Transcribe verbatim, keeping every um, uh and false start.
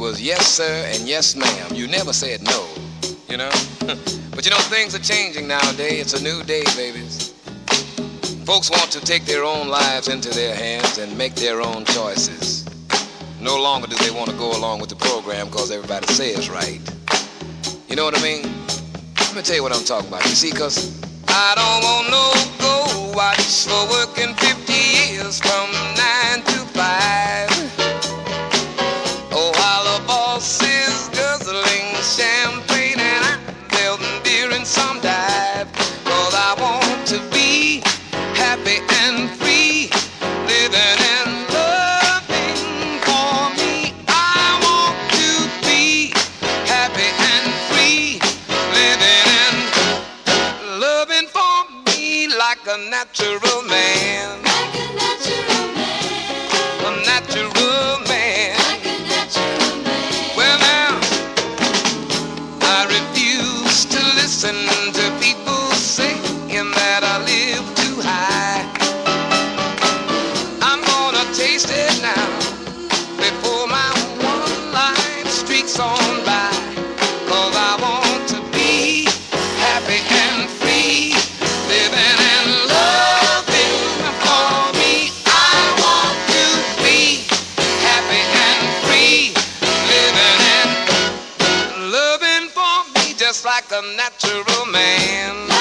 was yes, sir, and yes, ma'am. You never said no, you know? But you know, things are changing nowadays. It's a new day, babies. Folks want to take their own lives into their hands and make their own choices. No longer do they want to go along with the program because everybody says right. You know what I mean? Let me tell you what I'm talking about. You see, because I don't want no gold watch for working fifty years from nine to five. Oh, while the boss is guzzling champagne and I'm building beer in some dive. Cause I want to be happy and free, living and loving for me. I want to be happy and free, living and loving for me like a natural man. Like a natural man. A natural man. Like a natural man. Well now, I refuse to listen to people saying that I live too high. I'm gonna taste it now before my one life streaks on by. Cause I want to be happy and free, living and loving for me. I want to be happy and free, living and loving for me just like a natural man.